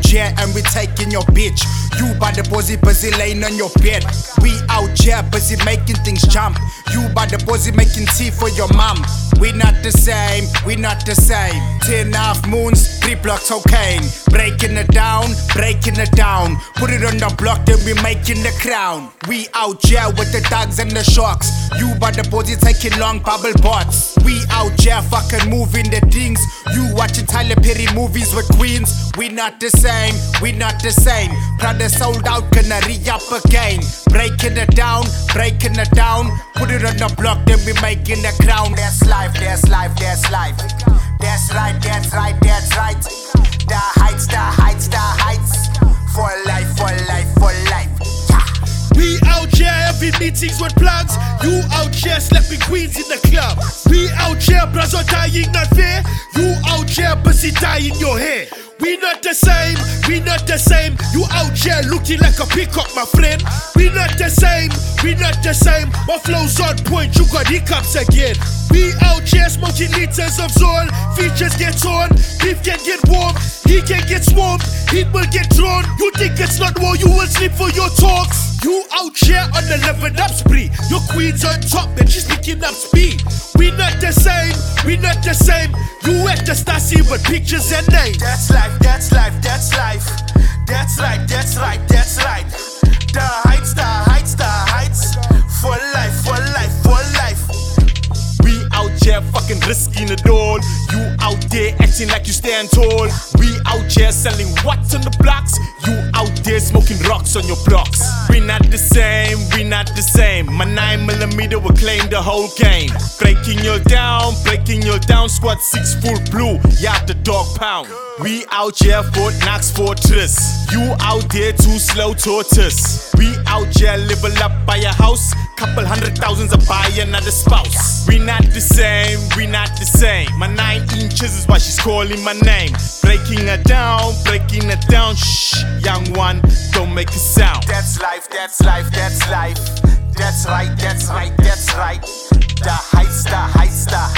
here and we taking your bitch. You by the busy laying on your bed. We out here busy making things jump. You by the busy making tea for your mom. We not the same, we not the same. 10 half moons, 3 blocks cocaine. Breaking it down, put it on the block, then we making the crown. We out here with the dogs and the sharks. You by the body taking long bubble bots. We out here fucking moving the things. You watching Tyler Perry movies with queens. We not the same, we not the same. Prada sold out, gonna re-up again. Breaking it down, put it on the block, then we making the crown. That's life, that's life, that's life. That's right, that's right, that's right. The heights, the heights, the heights. For life, for life, for life. We out here having meetings with plugs. You out here slapping queens in the club. We out here bros dying not fair. You out here busy dyeing your hair. We not the same, we not the same. You out here looking like a peacock, my friend. We not the same, we not the same. My flow's on point, you got hiccups again. We out here smoking liters of Zol. Features get torn, beef can get warm. He can get swarmed, heat will get drawn. You think it's not war, you will sleep for your talks. You out here on the level up spree. Your queen's on top, then she's picking up speed. We not the same, we not the same. You at the Stasi with pictures and names. That's life, that's life, that's life. That's right, that's right, that's right. The heights, the heights, the heights. For life, for life, for life. We out here fucking risking it all. You out there acting like you stand tall. We out here selling watts on the blocks. You out there smoking rocks on your blocks. We not the same, we not the same. My 9mm will claim the whole game. Breaking you down, squad 6 full blue. Yeah, the dog pound. We out here Fort Knox Fortress. You out there too slow tortoise. We out here level up by a house. Couple 100,000 to buy another spouse. We not the same, we not the same. My 9 inches is why she's calling my name. Breaking her down, shh, young one, don't make a sound. That's life, that's life, that's life. That's right, that's right, that's right. The heights, the heights, the